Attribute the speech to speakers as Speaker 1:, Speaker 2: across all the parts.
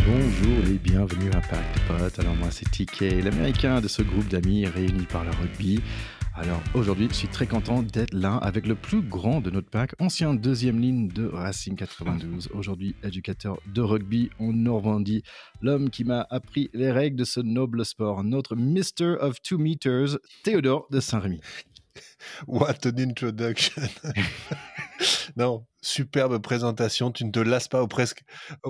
Speaker 1: Bonjour et bienvenue à Pack de Potes. Alors moi c'est TK, l'américain de ce groupe d'amis réunis par le rugby. Alors aujourd'hui je suis très content d'être là avec le plus grand de notre pack, ancien deuxième ligne de Racing 92, aujourd'hui éducateur de rugby en Normandie, l'homme qui m'a appris les règles de ce noble sport, notre Mr. of 2 meters, Théodore de Saint-Rémy.
Speaker 2: What an introduction. Non, superbe présentation, tu ne te lasses pas au presque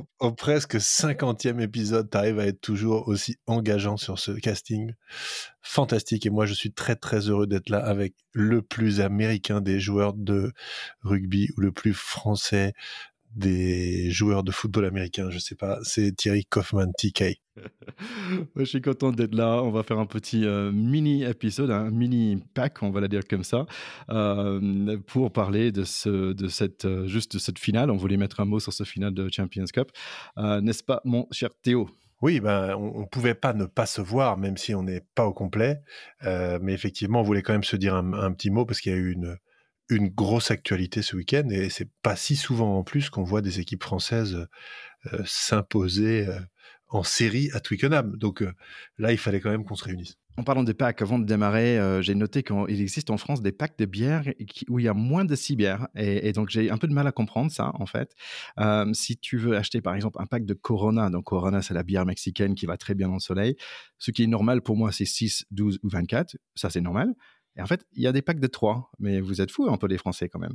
Speaker 2: 50e épisode, tu arrives à être toujours aussi engageant sur ce casting. Fantastique, et moi je suis très très heureux d'être là avec le plus américain des joueurs de rugby ou le plus français des joueurs de football américain, je sais pas, c'est Thierry Kaufmann, TK.
Speaker 1: Je suis content d'être là. On va faire un petit mini-épisode, un mini-pack, on va la dire comme ça, pour parler de cette finale. On voulait mettre un mot sur ce finale de Champions Cup. N'est-ce pas, mon cher Théo ?
Speaker 2: Oui, on pouvait pas ne pas se voir, même si on n'est pas au complet. Mais effectivement, on voulait quand même se dire un petit mot parce qu'il y a eu une grosse actualité ce week-end et c'est pas si souvent en plus qu'on voit des équipes françaises s'imposer en série à Twickenham. Donc là, il fallait quand même qu'on se réunisse.
Speaker 1: En parlant des packs, avant de démarrer, j'ai noté qu'il existe en France des packs de bières où il y a moins de 6 bières. Et donc, j'ai un peu de mal à comprendre ça, en fait. Si tu veux acheter, par exemple, un pack de Corona, donc Corona, c'est la bière mexicaine qui va très bien dans le soleil. Ce qui est normal pour moi, c'est 6, 12 ou 24. Ça, c'est normal. Et en fait, il y a des packs de 3. Mais vous êtes fous un peu, les Français, quand même.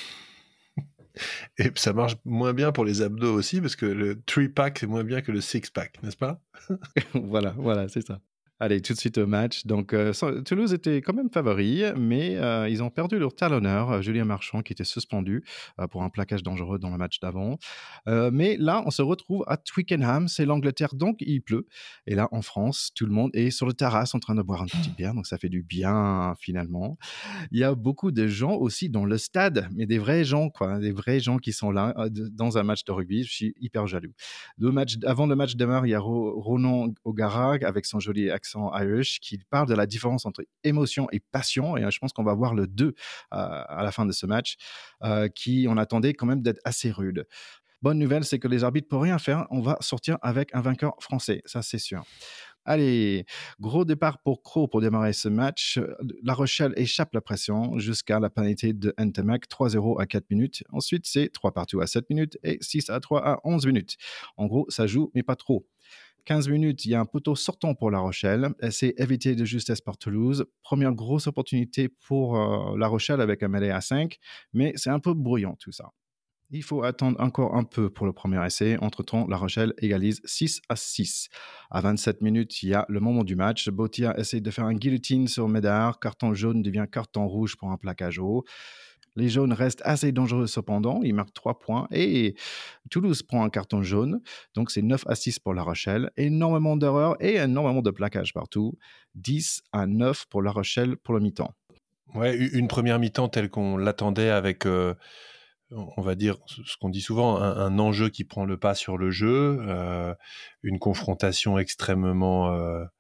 Speaker 2: Et ça marche moins bien pour les abdos aussi, parce que le 3-pack, c'est moins bien que le 6-pack, n'est-ce pas ?
Speaker 1: Voilà, c'est ça. Allez, tout de suite au match. Donc, Toulouse était quand même favori, mais ils ont perdu leur talonneur, Julien Marchand, qui était suspendu pour un plaquage dangereux dans le match d'avant. Mais là, on se retrouve à Twickenham, c'est l'Angleterre, donc il pleut. Et là, en France, tout le monde est sur le terrasse en train de boire une petite bière, donc ça fait du bien finalement. Il y a beaucoup de gens aussi dans le stade, mais des vrais gens, quoi, des vrais gens qui sont là dans un match de rugby. Je suis hyper jaloux. Avant le match démarre, il y a Ronan O'Gara avec son joli accent Irish qui parle de la différence entre émotion et passion. Et je pense qu'on va voir le 2 à la fin de ce match, qui on attendait quand même d'être assez rude. Bonne nouvelle, c'est que les arbitres ne peuvent rien faire. On va sortir avec un vainqueur français, ça c'est sûr. Allez, gros départ pour Crow pour démarrer ce match. La Rochelle échappe la pression jusqu'à la pénalité de Ntamak, 3-0 à 4 minutes. Ensuite, c'est 3 partout à 7 minutes et 6-3 à 11 minutes. En gros, ça joue, mais pas trop. 15 minutes, il y a un poteau sortant pour La Rochelle. C'est évité de justesse par Toulouse. Première grosse opportunité pour La Rochelle avec un mêlée à 5, mais c'est un peu brouillon tout ça. Il faut attendre encore un peu pour le premier essai. Entre-temps, La Rochelle égalise 6-6. À 27 minutes, il y a le moment du match. Botia essaie de faire un guillotine sur Médard. Carton jaune devient carton rouge pour un plaquage haut. Les jaunes restent assez dangereux cependant. Ils marquent 3 points et Toulouse prend un carton jaune. Donc c'est 9-6 pour La Rochelle. Énormément d'erreurs et énormément de plaquages partout. 10-9 pour La Rochelle pour le mi-temps.
Speaker 2: Ouais, une première mi-temps telle qu'on l'attendait avec... on va dire ce qu'on dit souvent, un enjeu qui prend le pas sur le jeu, une confrontation extrêmement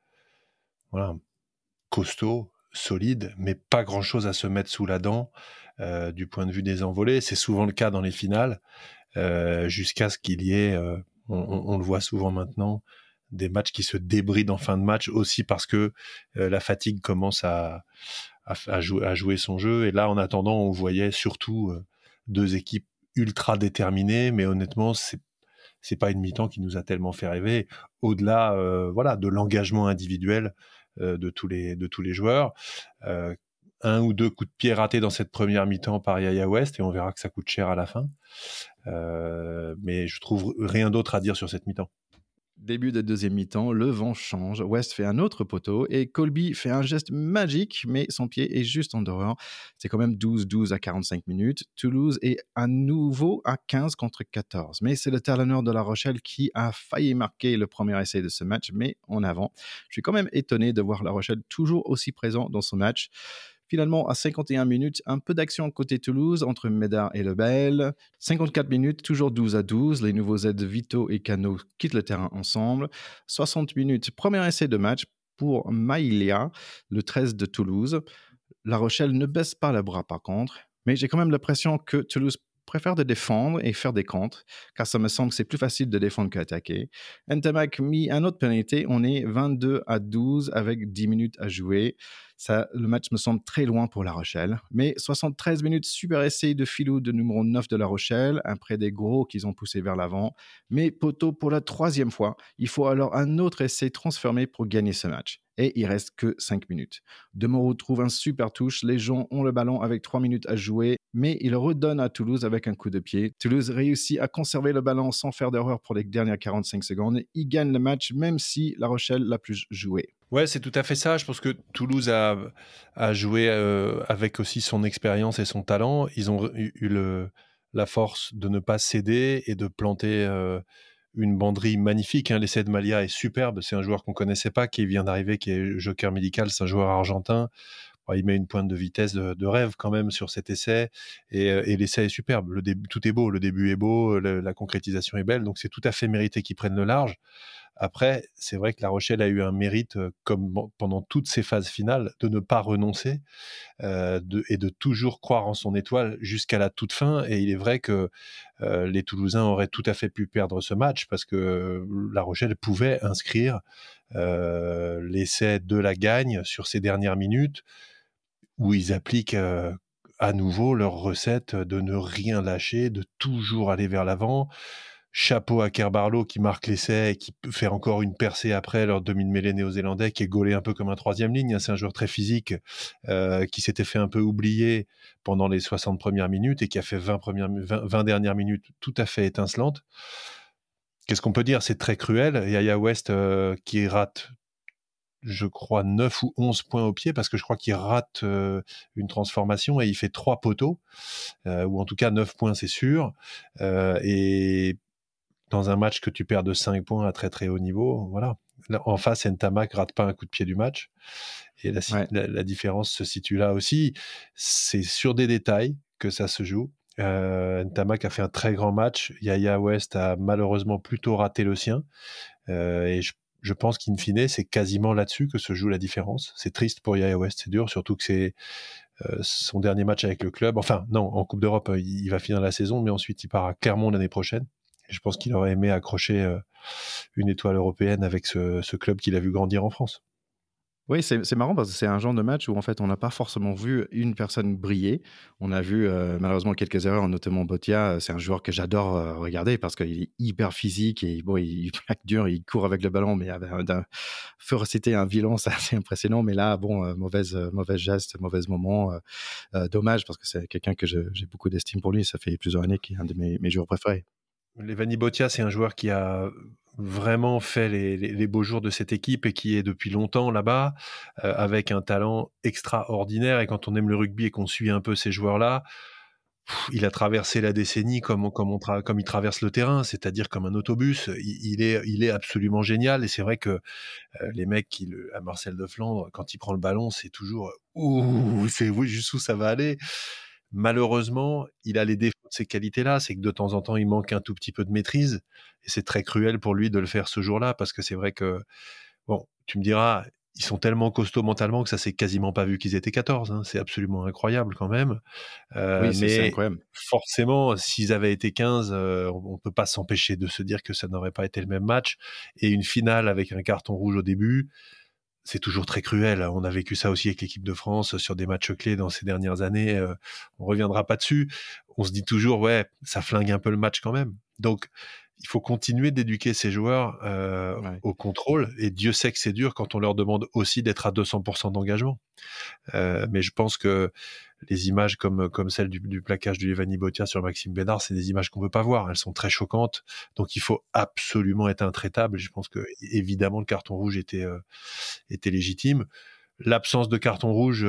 Speaker 2: costaud, solide, mais pas grand-chose à se mettre sous la dent du point de vue des envolées. C'est souvent le cas dans les finales, jusqu'à ce qu'il y ait, on le voit souvent maintenant, des matchs qui se débrident en fin de match, aussi parce que la fatigue commence à jouer son jeu. Et là, en attendant, on voyait surtout... deux équipes ultra déterminées, mais honnêtement, c'est pas une mi-temps qui nous a tellement fait rêver. Au-delà, de l'engagement individuel de tous les joueurs, un ou deux coups de pied ratés dans cette première mi-temps par Yaya West, et on verra que ça coûte cher à la fin. Mais je trouve rien d'autre à dire sur cette mi-temps.
Speaker 1: Début de deuxième mi-temps, le vent change, West fait un autre poteau et Colby fait un geste magique, mais son pied est juste en dehors. C'est quand même 12-12 à 45 minutes. Toulouse est à nouveau à 15 contre 14. Mais c'est le talonneur de La Rochelle qui a failli marquer le premier essai de ce match, mais en avant. Je suis quand même étonné de voir La Rochelle toujours aussi présent dans ce match. Finalement, à 51 minutes, un peu d'action côté Toulouse entre Médard et Lebel. 54 minutes, toujours 12-12. Les nouveaux aides Vito et Cano quittent le terrain ensemble. 60 minutes, premier essai de match pour Maïlia, le 13 de Toulouse. La Rochelle ne baisse pas les bras par contre, mais j'ai quand même l'impression que Toulouse préfère de défendre et faire des contres, car ça me semble que c'est plus facile de défendre qu'attaquer. Ntamak mis un autre pénalité, on est 22-12 avec 10 minutes à jouer. Ça, le match me semble très loin pour La Rochelle. Mais 73 minutes, super essai de Filou de numéro 9 de La Rochelle, après des gros qu'ils ont poussé vers l'avant. Mais poteau pour la troisième fois, il faut alors un autre essai transformé pour gagner ce match. Et il reste que 5 minutes. Demoreau trouve un super touche, les gens ont le ballon avec 3 minutes à jouer, mais il redonne à Toulouse avec un coup de pied. Toulouse réussit à conserver le ballon sans faire d'erreur pour les dernières 45 secondes. Il gagne le match même si La Rochelle l'a plus joué.
Speaker 2: Ouais, c'est tout à fait ça. Je pense que Toulouse a joué avec aussi son expérience et son talent. Ils ont eu la force de ne pas céder et de planter une banderie magnifique. Hein. L'essai de Malia est superbe. C'est un joueur qu'on connaissait pas, qui vient d'arriver, qui est joker médical. C'est un joueur argentin. Bon, il met une pointe de vitesse de rêve quand même sur cet essai. Et l'essai est superbe. Tout est beau. Le début est beau. La concrétisation est belle. Donc c'est tout à fait mérité qu'ils prennent le large. Après, c'est vrai que La Rochelle a eu un mérite, comme pendant toutes ses phases finales, de ne pas renoncer et de toujours croire en son étoile jusqu'à la toute fin. Et il est vrai que les Toulousains auraient tout à fait pu perdre ce match parce que La Rochelle pouvait inscrire l'essai de la gagne sur ces dernières minutes où ils appliquent à nouveau leur recette de ne rien lâcher, de toujours aller vers l'avant. Chapeau à Kerbarlow qui marque l'essai et qui peut faire encore une percée après leur demi-mêlée néo-zélandais qui est gaulé un peu comme un troisième ligne. Hein. C'est un joueur très physique qui s'était fait un peu oublier pendant les 60 premières minutes et qui a fait 20 dernières minutes tout à fait étincelantes. Qu'est-ce qu'on peut dire? C'est très cruel. Yaya West qui rate, je crois, 9 ou 11 points au pied parce que je crois qu'il rate une transformation et il fait 3 poteaux, ou en tout cas 9 points, c'est sûr. Et dans un match que tu perds de 5 points à très très haut niveau, voilà. En face, Ntamak rate pas un coup de pied du match. Et
Speaker 1: Ouais.
Speaker 2: la différence se situe là aussi. C'est sur des détails que ça se joue. Ntamak a fait un très grand match. Yaya West a malheureusement plutôt raté le sien. Et je pense qu'in fine, c'est quasiment là-dessus que se joue la différence. C'est triste pour Yaya West, c'est dur, surtout que c'est son dernier match avec le club. Enfin, non, en Coupe d'Europe, il va finir la saison, mais ensuite il part à Clermont l'année prochaine. Et je pense qu'il aurait aimé accrocher une étoile européenne avec ce club qu'il a vu grandir en France.
Speaker 1: Oui, c'est marrant parce que c'est un genre de match où en fait on n'a pas forcément vu une personne briller. On a vu malheureusement quelques erreurs, notamment Botia. C'est un joueur que j'adore regarder parce qu'il est hyper physique et bon, il plaque dur, il court avec le ballon, mais avec d'un férocité, un violence assez impressionnant. Mais là, bon, mauvaise geste, mauvais moment. Dommage parce que c'est quelqu'un que j'ai beaucoup d'estime pour lui. Ça fait plusieurs années qu'il est un de mes joueurs préférés.
Speaker 2: Levani Botia, c'est un joueur qui a vraiment fait les beaux jours de cette équipe et qui est depuis longtemps là-bas, avec un talent extraordinaire. Et quand on aime le rugby et qu'on suit un peu ces joueurs-là, il a traversé la décennie comme il traverse le terrain, c'est-à-dire comme un autobus. Il est absolument génial. Et c'est vrai que les mecs à Marcel de Flandre, quand il prend le ballon, c'est toujours ouh, c'est oui, jusqu'où ça va aller. Malheureusement, il a les défauts de ces qualités-là, c'est que de temps en temps, il manque un tout petit peu de maîtrise. Et c'est très cruel pour lui de le faire ce jour-là, parce que c'est vrai que, bon, tu me diras, ils sont tellement costauds mentalement que ça s'est quasiment pas vu qu'ils étaient 14. Hein. C'est absolument incroyable quand même.
Speaker 1: Oui, c'est
Speaker 2: Mais
Speaker 1: incroyable.
Speaker 2: forcément, s'ils avaient été 15, on peut pas s'empêcher de se dire que ça n'aurait pas été le même match. Et une finale avec un carton rouge au début, c'est toujours très cruel. On a vécu ça aussi avec l'équipe de France sur des matchs clés dans ces dernières années. On reviendra pas dessus. On se dit toujours, ouais, ça flingue un peu le match quand même. Donc, il faut continuer d'éduquer ces joueurs
Speaker 1: Ouais.
Speaker 2: au contrôle. Et Dieu sait que c'est dur quand on leur demande aussi d'être à 200% d'engagement. Mais je pense que les images comme celle du plaquage du Levani Botia sur Maxime Bénard, c'est des images qu'on veut pas voir. Elles sont très choquantes. Donc il faut absolument être intraitable. Je pense que évidemment le carton rouge était légitime. L'absence de carton rouge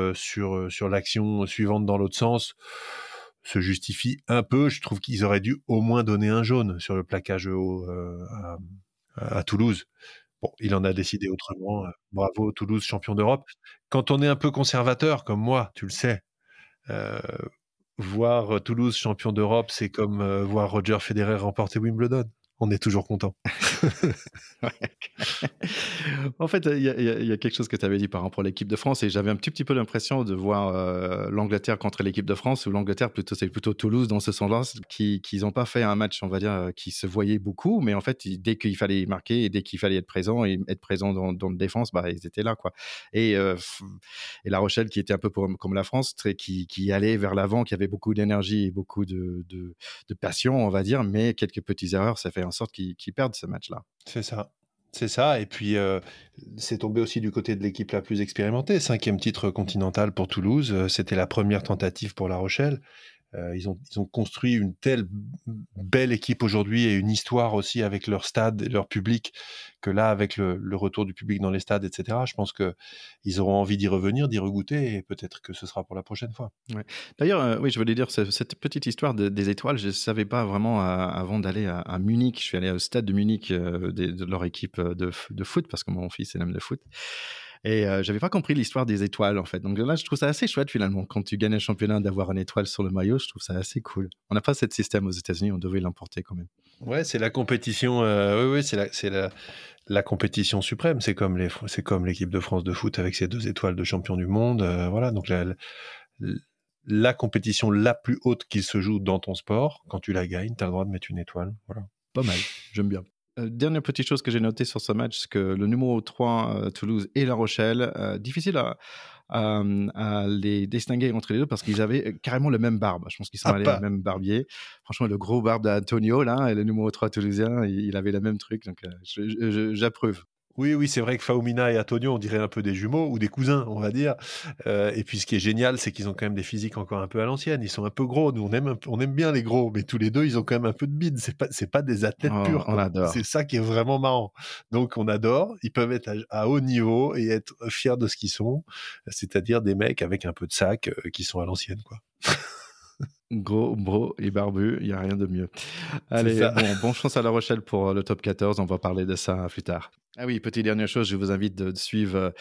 Speaker 2: sur l'action suivante dans l'autre sens se justifie un peu. Je trouve qu'ils auraient dû au moins donner un jaune sur le plaquage haut à Toulouse. Bon, il en a décidé autrement. Bravo Toulouse, champion d'Europe. Quand on est un peu conservateur comme moi, tu le sais, heu, voir Toulouse champion d'Europe, c'est comme voir Roger Federer remporter Wimbledon. On est toujours content.
Speaker 1: Ouais, OK. En fait, il y a quelque chose que tu avais dit par rapport à l'équipe de France et j'avais un petit peu l'impression de voir, l'Angleterre contre l'équipe de France ou l'Angleterre plutôt c'est plutôt Toulouse dans ce sens-là, qu'ils ont pas fait un match, on va dire, qui se voyait beaucoup, mais en fait, dès qu'il fallait marquer et dès qu'il fallait être présent dans la défense, bah, ils étaient là, quoi et et La Rochelle qui était un peu comme la France, très qui allait vers l'avant, qui avait beaucoup d'énergie et beaucoup de passion, on va dire, mais quelques petites erreurs, ça fait en sorte qu'ils perdent ce match-là.
Speaker 2: C'est ça. C'est ça. Et puis, c'est tombé aussi du côté de l'équipe la plus expérimentée. 5e titre continental pour Toulouse. C'était la première tentative pour La Rochelle. Ils ont construit une telle belle équipe aujourd'hui et une histoire aussi avec leur stade et leur public que là, avec le retour du public dans les stades, etc., je pense qu'ils auront envie d'y revenir, d'y regoûter et peut-être que ce sera pour la prochaine fois.
Speaker 1: Ouais. D'ailleurs, oui, je voulais dire cette petite histoire des étoiles, je ne savais pas vraiment avant d'aller à Munich. Je suis allé au stade de Munich de leur équipe de foot parce que mon fils il aime le foot. Et j'avais pas compris l'histoire des étoiles en fait. Donc là, je trouve ça assez chouette finalement. Quand tu gagnes un championnat, d'avoir une étoile sur le maillot, je trouve ça assez cool. On n'a pas ce système aux États-Unis, on devait l'importer quand même.
Speaker 2: Ouais, c'est la compétition. Oui, oui, c'est la compétition suprême. C'est comme l'équipe de France de foot avec ses 2 étoiles de champion du monde. Voilà, donc la compétition la plus haute qui se joue dans ton sport, quand tu la gagnes, tu as le droit de mettre une étoile. Voilà.
Speaker 1: Pas mal, j'aime bien. Dernière petite chose que j'ai notée sur ce match, c'est que le numéro 3, Toulouse et La Rochelle, difficile à les distinguer entre les 2 parce qu'ils avaient, carrément le même barbe. Je pense qu'ils sont
Speaker 2: Ah,
Speaker 1: allés à un
Speaker 2: pas.
Speaker 1: même barbier. Franchement, le gros barbe d'Antonio là et le numéro 3 toulousain, il avait le même truc donc j'approuve.
Speaker 2: Oui, oui, c'est vrai que Faumina et Antonio, on dirait un peu des jumeaux ou des cousins, on va dire. Et puis ce qui est génial, c'est qu'ils ont quand même des physiques encore un peu à l'ancienne. Ils sont un peu gros. Nous, on aime bien les gros, mais tous les deux, ils ont quand même un peu de bide. C'est pas des athlètes
Speaker 1: Oh,
Speaker 2: purs,
Speaker 1: on
Speaker 2: quoi.
Speaker 1: adore.
Speaker 2: C'est ça qui est vraiment marrant. Donc, on adore. Ils peuvent être à haut niveau et être fiers de ce qu'ils sont. C'est-à-dire des mecs avec un peu de sac qui sont à l'ancienne, quoi.
Speaker 1: Gros, bro et barbu, il y a rien de mieux.
Speaker 2: C'est
Speaker 1: Allez,
Speaker 2: ça.
Speaker 1: bon chance à La Rochelle pour le top 14. On va parler de ça plus tard. Ah oui, petite dernière chose, je vous invite de suivre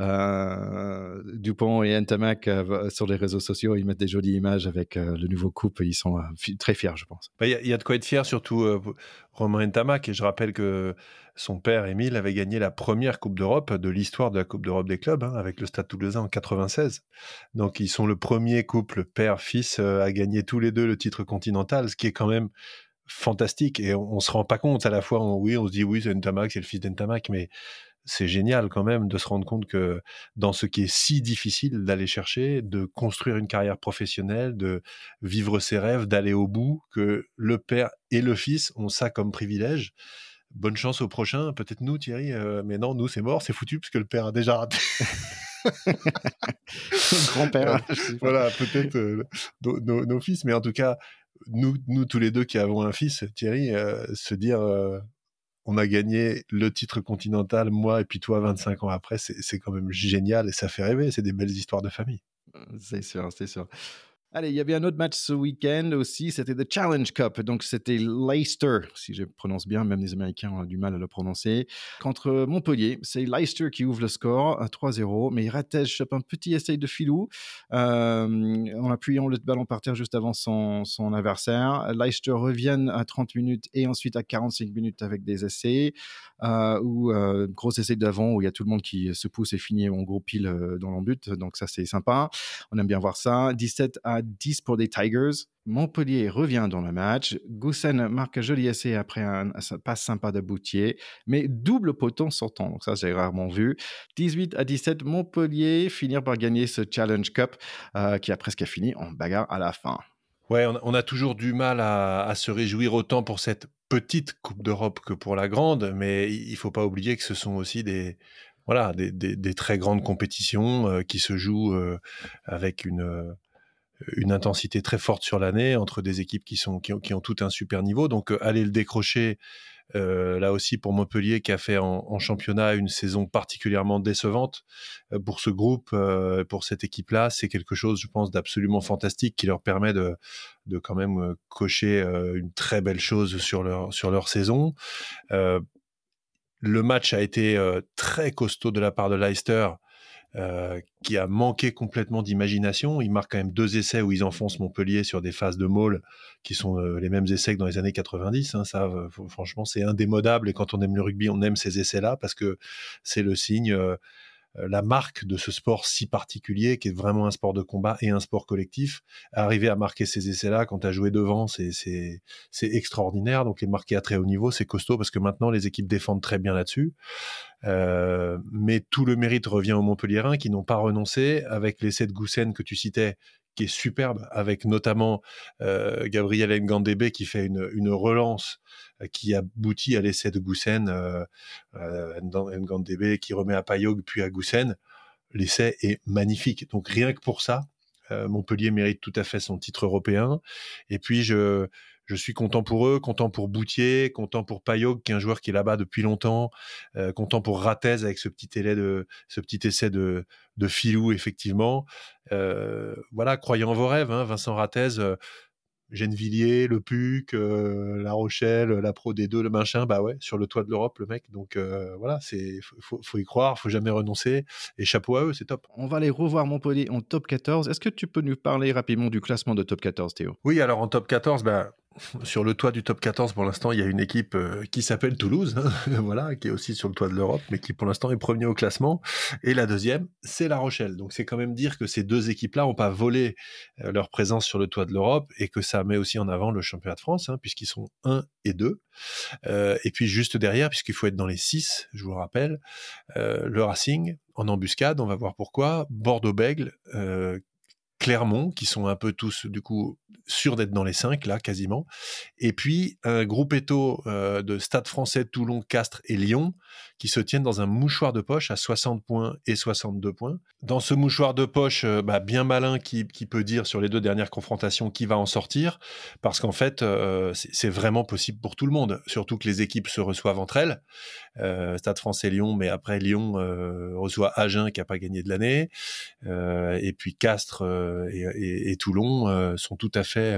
Speaker 1: Dupont et Ntamak sur les réseaux sociaux. Ils mettent des jolies images avec le nouveau couple. Ils sont très fiers, je pense.
Speaker 2: Bah, il y a de quoi être fier, surtout Romain Ntamak. Et je rappelle que son père, Émile, avait gagné la première Coupe d'Europe de l'histoire de la Coupe d'Europe des clubs, hein, avec le Stade Toulousain en 96. Donc, ils sont le premier couple père-fils à gagner tous les deux le titre continental, ce qui est quand même fantastique. Et on se rend pas compte à la fois, on se dit oui, c'est Ntamak, c'est le fils d'Ntamak, mais c'est génial quand même de se rendre compte que dans ce qui est si difficile d'aller chercher, de construire une carrière professionnelle, de vivre ses rêves, d'aller au bout, que le père et le fils ont ça comme privilège. Bonne chance au prochain, peut-être nous Thierry, mais non, nous c'est mort, c'est foutu parce que le père a déjà raté.
Speaker 1: Grand-père, je sais pas.
Speaker 2: Voilà, peut-être nos fils, mais en tout cas, nous tous les deux qui avons un fils, Thierry, se dire on a gagné le titre continental, moi et puis toi 25 ans après, c'est quand même génial et ça fait rêver, c'est des belles histoires de famille.
Speaker 1: C'est sûr, c'est sûr. Allez, il y avait un autre match ce week-end aussi, c'était The Challenge Cup. Donc, c'était Leicester, si je prononce bien, même les Américains ont du mal à le prononcer, contre Montpellier. C'est Leicester qui ouvre le score à 3-0, mais Rattez chope un petit essai de filou en appuyant le ballon par terre juste avant son adversaire. Leicester reviennent à 30 minutes et ensuite à 45 minutes avec des essais, ou gros essai d'avant où il y a tout le monde qui se pousse et finit en gros pile dans l'embut. Donc, ça, c'est sympa. On aime bien voir ça. 17-10 pour les Tigers. Montpellier revient dans le match. Goussen marque un joli essai après un passe sympa de Boutier, mais double poteau sortant. Donc ça, j'ai rarement vu. 18-17, Montpellier finir par gagner ce Challenge Cup qui a presque fini en bagarre à la fin.
Speaker 2: Ouais, on a toujours du mal à se réjouir autant pour cette petite Coupe d'Europe que pour la grande, mais il faut pas oublier que ce sont aussi des très grandes compétitions qui se jouent avec une intensité très forte sur l'année entre des équipes qui ont tout un super niveau. Donc aller le décrocher là aussi pour Montpellier qui a fait en championnat une saison particulièrement décevante pour ce groupe, pour cette équipe-là, c'est quelque chose, je pense, d'absolument fantastique qui leur permet de quand même cocher une très belle chose sur leur saison. Le match a été très costaud de la part de Leicester. qui a manqué complètement d'imagination. Ils marquent quand même 2 essais où ils enfoncent Montpellier sur des phases de maul qui sont les mêmes essais que dans les années 90. Hein. Ça, franchement, c'est indémodable. Et quand on aime le rugby, on aime ces essais-là parce que c'est le signe, la marque de ce sport si particulier qui est vraiment un sport de combat et un sport collectif. Arriver à marquer ces essais-là quand tu as joué devant, c'est extraordinaire. Donc les marquer à très haut niveau, c'est costaud parce que maintenant les équipes défendent très bien là-dessus. Mais tout le mérite revient aux Montpelliérains qui n'ont pas renoncé avec l'essai de Goussen que tu citais, qui est superbe, avec notamment Gabriel Ngandebe qui fait une relance qui aboutit à l'essai de Goussen, Ngandebe qui remet à Payog puis à Goussen. L'essai est magnifique. Donc rien que pour ça, Montpellier mérite tout à fait son titre européen. Et puis je suis content pour eux, content pour Boutier, content pour Payog, qui est un joueur qui est là-bas depuis longtemps, content pour Ratez avec ce petit essai de filou, effectivement. Voilà, croyez en vos rêves, hein, Vincent Ratez, Gennevilliers, Le Puc, La Rochelle, la Pro D2, le machin, bah ouais, sur le toit de l'Europe, le mec. Donc voilà, faut y croire, faut jamais renoncer. Et chapeau à eux, c'est top.
Speaker 1: On va aller revoir Montpellier en top 14. Est-ce que tu peux nous parler rapidement du classement de top 14, Théo?
Speaker 2: Oui, alors en top 14, bah, sur le toit du top 14, pour l'instant, il y a une équipe qui s'appelle Toulouse, hein, voilà, qui est aussi sur le toit de l'Europe, mais qui pour l'instant est premier au classement. Et la deuxième, c'est La Rochelle. Donc c'est quand même dire que ces deux équipes-là n'ont pas volé leur présence sur le toit de l'Europe et que ça met aussi en avant le championnat de France, hein, puisqu'ils sont 1 et 2. Et puis juste derrière, puisqu'il faut être dans les 6, je vous le rappelle, le Racing en embuscade, on va voir pourquoi, Bordeaux-Bègles, Clermont, qui sont un peu tous, du coup, sûrs d'être dans les 5, là, quasiment. Et puis, un groupetto de Stade français, Toulon, Castres et Lyon, qui se tiennent dans un mouchoir de poche à 60 points et 62 points. Dans ce mouchoir de poche, bien malin qui peut dire sur les 2 dernières confrontations qui va en sortir, parce qu'en fait, c'est vraiment possible pour tout le monde, surtout que les équipes se reçoivent entre elles. Stade français Lyon, mais après Lyon reçoit Agen qui n'a pas gagné de l'année, et puis Castres et Toulon sont tout à fait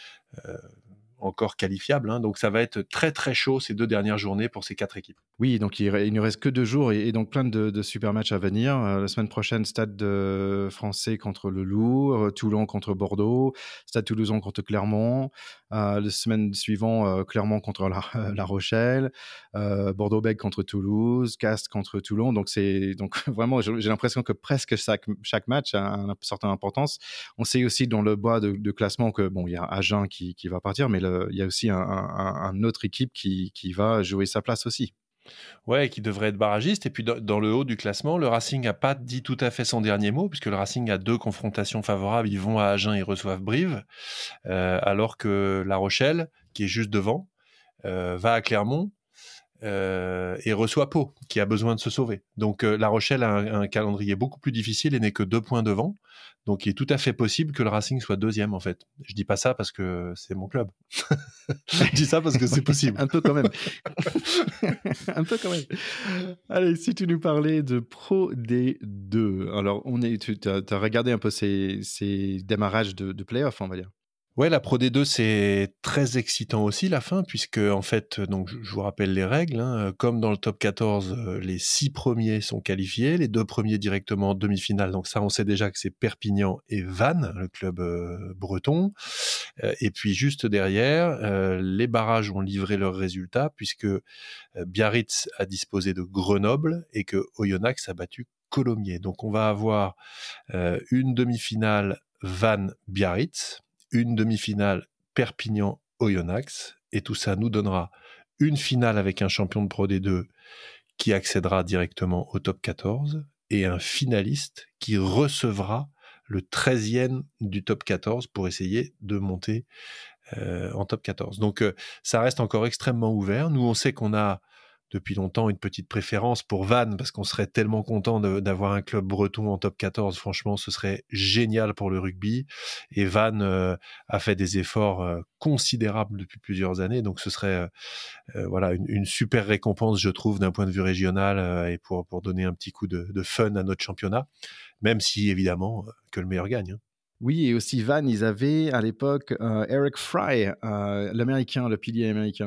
Speaker 2: encore qualifiables, hein. Donc ça va être très très chaud ces 2 dernières journées pour ces 4 équipes.
Speaker 1: Oui, donc il ne reste que 2 jours et donc plein de super matchs à venir. La semaine prochaine, Stade, Français contre le Loup, Toulon contre Bordeaux, Stade Toulousain contre Clermont. La semaine suivante, Clermont contre La Rochelle, Bordeaux-Bègles contre Toulouse, Castres contre Toulon. Donc c'est donc vraiment j'ai l'impression que presque chaque match a une certaine importance. On sait aussi dans le bas de classement que bon, il y a Agen qui va partir, mais il y a aussi un autre équipe qui va jouer sa place aussi.
Speaker 2: Ouais, qui devrait être barragiste. Et puis dans le haut du classement, le Racing n'a pas dit tout à fait son dernier mot, puisque le Racing a 2 confrontations favorables. Ils vont à Agen et reçoivent Brive, alors que La Rochelle, qui est juste devant, va à Clermont et reçoit Pau, qui a besoin de se sauver. Donc La Rochelle a un calendrier beaucoup plus difficile et n'est que 2 points devant. Donc il est tout à fait possible que le Racing soit deuxième, en fait. Je dis pas ça parce que c'est mon club. Je dis ça parce que c'est
Speaker 1: Oui,
Speaker 2: possible.
Speaker 1: un peu quand même. Un peu quand même. Allez, si tu nous parlais de Pro D2. Alors, tu as regardé un peu ces démarrages de play-off, on va dire.
Speaker 2: Ouais, la Pro D2, c'est très excitant aussi, la fin, puisque, en fait, donc, je vous rappelle les règles, hein, comme dans le top 14, les 6 premiers sont qualifiés, les 2 premiers directement en demi-finale. Donc ça, on sait déjà que c'est Perpignan et Vannes, le club breton. Et puis juste derrière, les barrages ont livré leurs résultats, puisque Biarritz a disposé de Grenoble et que Oyonnax a battu Colomiers. Donc on va avoir une demi-finale Vannes-Biarritz, une demi-finale Perpignan-Oyonnax, et tout ça nous donnera une finale avec un champion de Pro D2 qui accédera directement au top 14 et un finaliste qui recevra le 13e du top 14 pour essayer de monter en top 14. Donc ça reste encore extrêmement ouvert. Nous, on sait qu'on a depuis longtemps une petite préférence pour Vannes parce qu'on serait tellement content d'avoir un club breton en top 14. Franchement, ce serait génial pour le rugby. Et Vannes a fait des efforts considérables depuis plusieurs années. Donc ce serait voilà une super récompense, je trouve, d'un point de vue régional et pour donner un petit coup de fun à notre championnat, même si évidemment que le meilleur gagne, hein.
Speaker 1: Oui, et aussi Vannes, ils avaient à l'époque Eric Fry, l'américain, le pilier américain.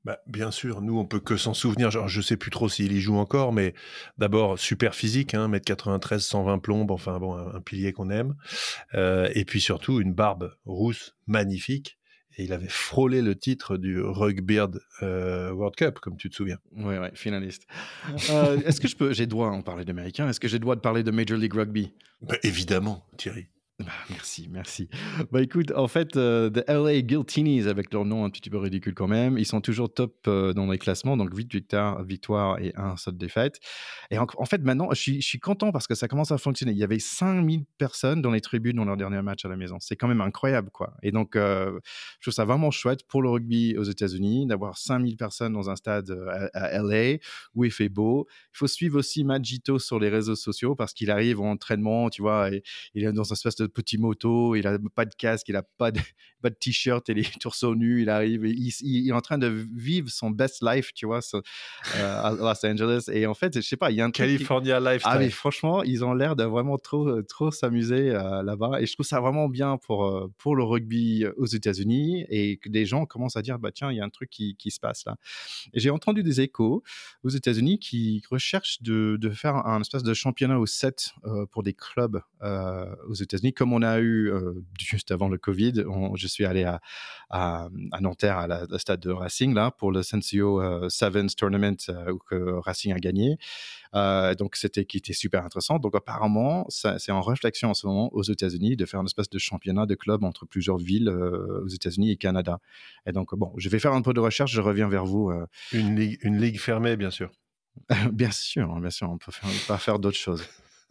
Speaker 2: Bah, bien sûr, nous, on peut que s'en souvenir. Genre, je sais plus trop s'il y joue encore, mais d'abord, super physique, hein, 1,93 m, 120 plombes, enfin bon, un pilier qu'on aime. Et puis surtout, une barbe rousse magnifique. Et il avait frôlé le titre du Rugbeard World Cup, comme tu te souviens.
Speaker 1: Ouais, ouais, finaliste. Est-ce que j'ai droit, on parlait d'américain, est-ce que j'ai le droit de parler de Major League Rugby?
Speaker 2: Bah, évidemment, Thierry.
Speaker 1: Bah, merci, merci. Bah, écoute, en fait, The LA Guiltinis, avec leur nom un petit peu ridicule quand même, ils sont toujours top dans les classements, donc 8 victoires et un seule défaite. Et en fait, maintenant, je suis content parce que ça commence à fonctionner. Il y avait 5 000 personnes dans les tribunes dans leur dernier match à la maison. C'est quand même incroyable, quoi. Et donc, je trouve ça vraiment chouette pour le rugby aux États-Unis d'avoir 5 000 personnes dans un stade à LA où il fait beau. Il faut suivre aussi Magito sur les réseaux sociaux parce qu'il arrive en entraînement, tu vois, et il est dans une espèce de petit moto, il a pas de casque, il a pas de, pas de t-shirt, il est torso nu, il arrive, il est en train de vivre son best life, tu vois, à Los Angeles. Et en fait, je sais pas, il y a un truc qui...
Speaker 2: California
Speaker 1: Ah mais
Speaker 2: Lifestyle.
Speaker 1: franchement, ils ont l'air de vraiment trop s'amuser là-bas. Et je trouve ça vraiment bien pour le rugby aux États-Unis et que des gens commencent à dire, bah tiens, il y a un truc qui se passe là. Et j'ai entendu des échos aux États-Unis qui recherchent de faire un espèce de championnat au 7 pour des clubs aux États-Unis, comme on a eu juste avant le Covid. Je suis allé à Nanterre, au stade de Racing, là, pour le Sensio Sevens Tournament où que Racing a gagné. Donc, qui était super intéressant. Donc, apparemment, c'est en réflexion en ce moment aux États-Unis de faire une espèce de championnat de clubs entre plusieurs villes aux États-Unis et Canada. Et donc, bon, je vais faire un peu de recherche, je reviens vers vous.
Speaker 2: Une ligue fermée, bien sûr.
Speaker 1: Bien sûr, on peut pas faire d'autres choses.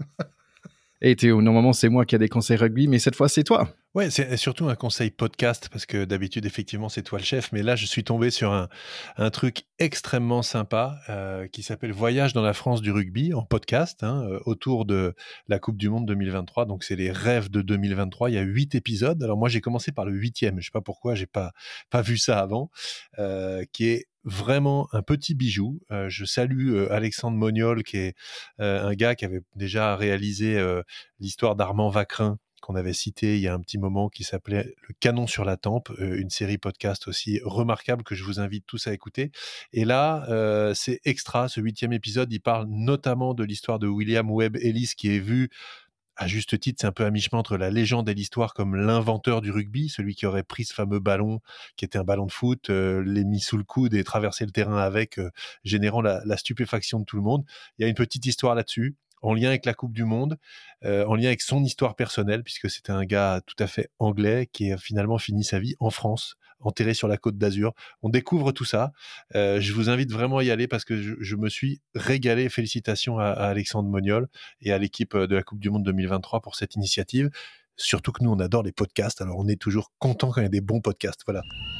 Speaker 1: Et Théo, normalement, c'est moi qui ai des conseils rugby, mais cette fois, c'est toi.
Speaker 2: Ouais, c'est surtout un conseil podcast, parce que d'habitude, effectivement, c'est toi le chef, mais là, je suis tombé sur un truc extrêmement sympa qui s'appelle Voyage dans la France du rugby, en podcast, hein, autour de la Coupe du Monde 2023. Donc, c'est les rêves de 2023. Il y a 8 épisodes. Alors, moi, j'ai commencé par le 8e. Je sais pas pourquoi, j'ai pas vu ça avant, qui est vraiment un petit bijou. Je salue Alexandre Moniol, qui est un gars qui avait déjà réalisé l'histoire d'Armand Vacrin, qu'on avait cité il y a un petit moment, qui s'appelait Le Canon sur la Tempe, une série podcast aussi remarquable que je vous invite tous à écouter. Et là, c'est extra, ce 8e épisode, il parle notamment de l'histoire de William Webb Ellis, qui est vu, à juste titre, c'est un peu à mi-chemin entre la légende et l'histoire, comme l'inventeur du rugby, celui qui aurait pris ce fameux ballon, qui était un ballon de foot, l'ait mis sous le coude et traversé le terrain avec, générant la stupéfaction de tout le monde. Il y a une petite histoire là-dessus, en lien avec la Coupe du Monde, en lien avec son histoire personnelle, puisque c'était un gars tout à fait anglais qui a finalement fini sa vie en France, enterré sur la Côte d'Azur. On découvre tout ça. Je vous invite vraiment à y aller parce que je me suis régalé. Félicitations à Alexandre Moniol et à l'équipe de la Coupe du Monde 2023 pour cette initiative. Surtout que nous, on adore les podcasts, alors on est toujours content quand il y a des bons podcasts. Voilà.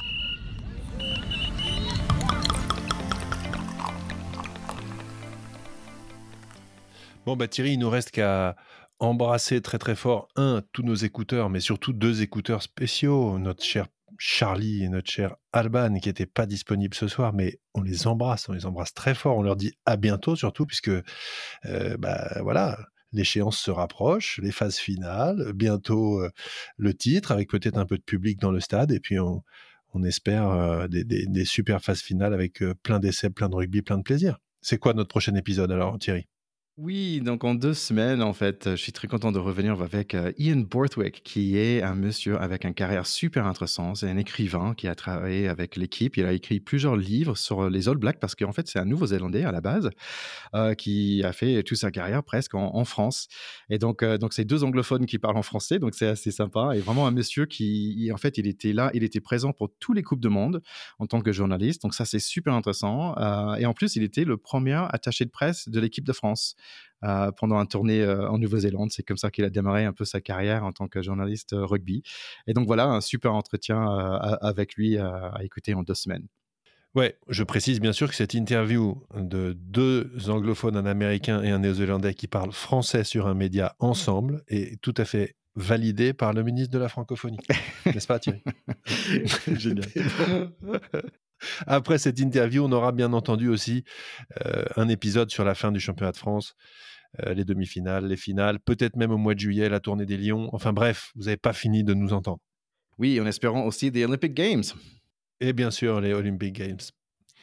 Speaker 2: Bon, bah Thierry, il nous reste qu'à embrasser très très fort, tous nos écouteurs, mais surtout 2 écouteurs spéciaux, notre cher Charlie et notre cher Alban, qui n'étaient pas disponibles ce soir, mais on les embrasse très fort, on leur dit à bientôt surtout, puisque bah voilà, l'échéance se rapproche, les phases finales, bientôt le titre, avec peut-être un peu de public dans le stade, et puis on espère des super phases finales avec plein d'essais, plein de rugby, plein de plaisir. C'est quoi notre prochain épisode alors, Thierry?
Speaker 1: Oui, donc en 2 semaines, en fait, je suis très content de revenir avec Ian Borthwick, qui est un monsieur avec une carrière super intéressante. C'est un écrivain qui a travaillé avec l'équipe. Il a écrit plusieurs livres sur les All Blacks parce qu'en fait, c'est un Nouveau-Zélandais à la base qui a fait toute sa carrière presque en France. Et donc c'est 2 anglophones qui parlent en français, donc c'est assez sympa. Et vraiment un monsieur en fait, il était là, il était présent pour tous les Coupes du Monde en tant que journaliste. Donc ça, c'est super intéressant. Et en plus, il était le premier attaché de presse de l'équipe de France pendant un tournée en Nouvelle-Zélande. C'est comme ça qu'il a démarré un peu sa carrière en tant que journaliste rugby. Et donc voilà, un super entretien avec lui à écouter en 2 semaines.
Speaker 2: Ouais, je précise bien sûr que cette interview de 2 anglophones, un américain et un néo-zélandais qui parlent français sur un média ensemble, est tout à fait validée par le ministre de la francophonie. N'est-ce pas, Thierry?
Speaker 1: Génial.
Speaker 2: Et bon, après cette interview, on aura bien entendu aussi, un épisode sur la fin du championnat de France, les demi-finales, les finales, peut-être même au mois de juillet, la tournée des Lions. Enfin bref, vous n'avez pas fini de nous entendre.
Speaker 1: Oui, en espérant aussi des Olympic Games.
Speaker 2: Et bien sûr, les Olympic Games.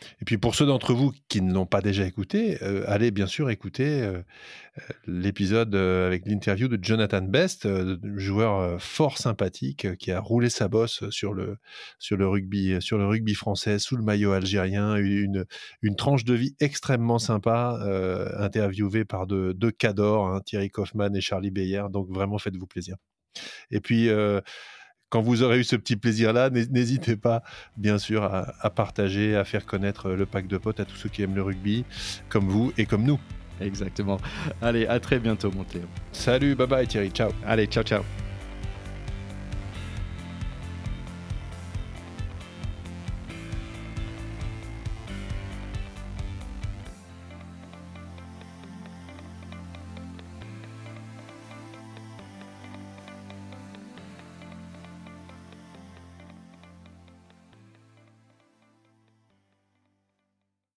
Speaker 2: Et puis pour ceux d'entre vous qui ne l'ont pas déjà écouté, allez bien sûr écouter, l'épisode, avec l'interview de Jonathan Best, joueur, fort sympathique, qui a roulé sa bosse sur le rugby français sous le maillot algérien. Une tranche de vie extrêmement sympa, interviewé par 2 cadors, hein, Thierry Kaufmann et Charlie Beyer, donc vraiment faites-vous plaisir. Et puis, quand vous aurez eu ce petit plaisir-là, n'hésitez pas, bien sûr, à partager, à faire connaître le pack de potes à tous ceux qui aiment le rugby, comme vous et comme nous.
Speaker 1: Exactement. Allez, à très bientôt, mon Cléo.
Speaker 2: Salut, bye bye Thierry, ciao.
Speaker 1: Allez, ciao, ciao.